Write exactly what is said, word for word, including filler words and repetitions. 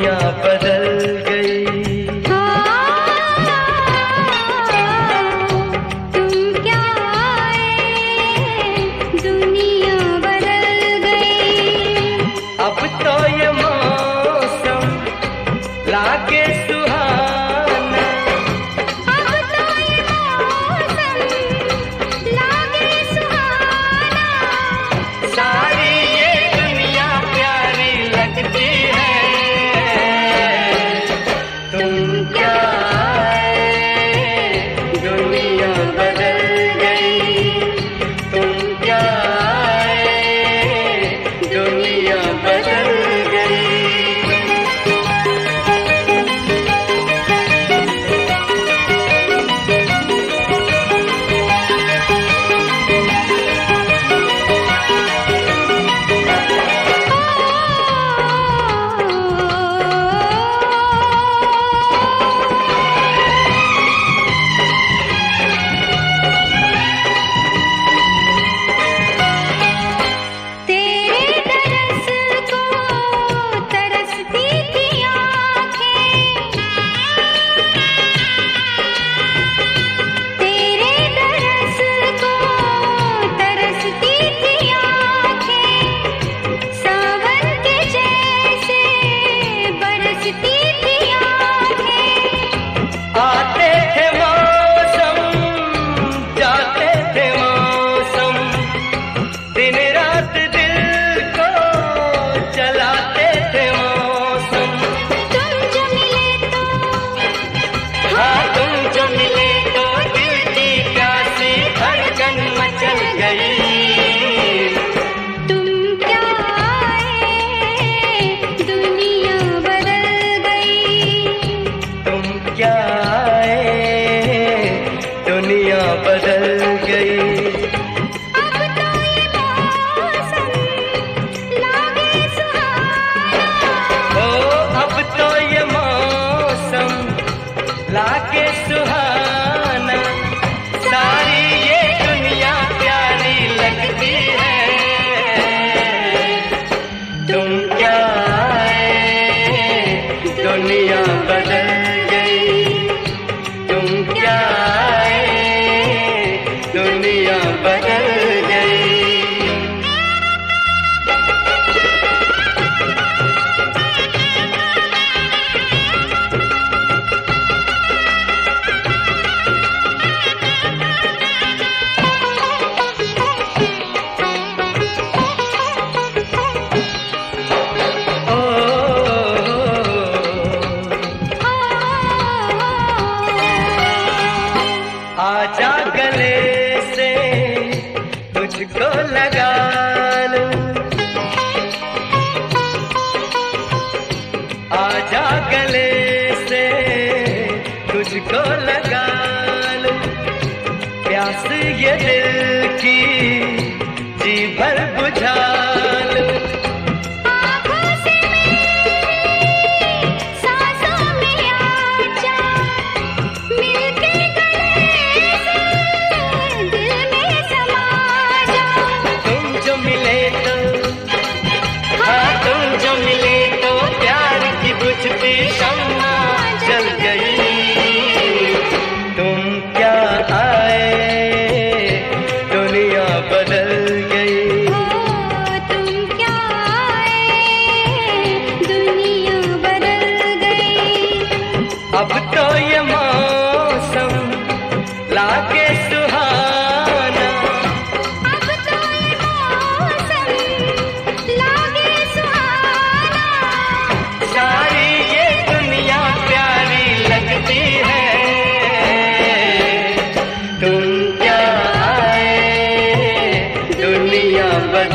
दुनिया बदल गई। तुम क्या आए, दुनिया बदल गई। अब तो ये मौसम लागे सुहाना, अब तो ये मौसम लागे सुहाना। सारी ये दुनिया प्यारी लगती है। तुम क्या आए, दुनिया बदल गई। तुम क्या आए, दुनिया बदल गई। आते थे मौसम, जाते थे मौसम, दिन रात दिल को चलाते थे मौसम। तुम जो मिले तो, हाँ तुम जो मिले तो दिल की प्यासी धड़कन मचल गई। तुम क्या आए, दुनिया बदल गई। तुम क्या आए, दुनिया बदल गई। अब तो ये मौसम लागे सुहाना। ओ अब तो ये मौसम लागे सुहाना, सारी ये दुनिया प्यारी लगती है। तुम क्या आए, दुनिया बदल गई। तुम क्या आए, दुनिया बदल गई। ओ आजा गले से तुझको लगा लूं, आजा गले से तुझको लगा लूं। प्यास ये दिल की जी भर बुझा लूं। आँखों से मेरी सांसों में आजा, मिलके गले से दिल में समा जा। तुम जो मिले तो, हाँ तुम जो मिले तो प्यार की बुझती शम्मा जल गई। तुम क्या आए, दुनिया बदल गई। ओ तुम क्या आए, दुनिया बदल गई। अब तो ये मौसम लागे सुहाना, अब तो ये मौसम लागे सुहाना। सारी ये दुनिया प्यारी लगती है। तुम क्या आए, दुनिया बदल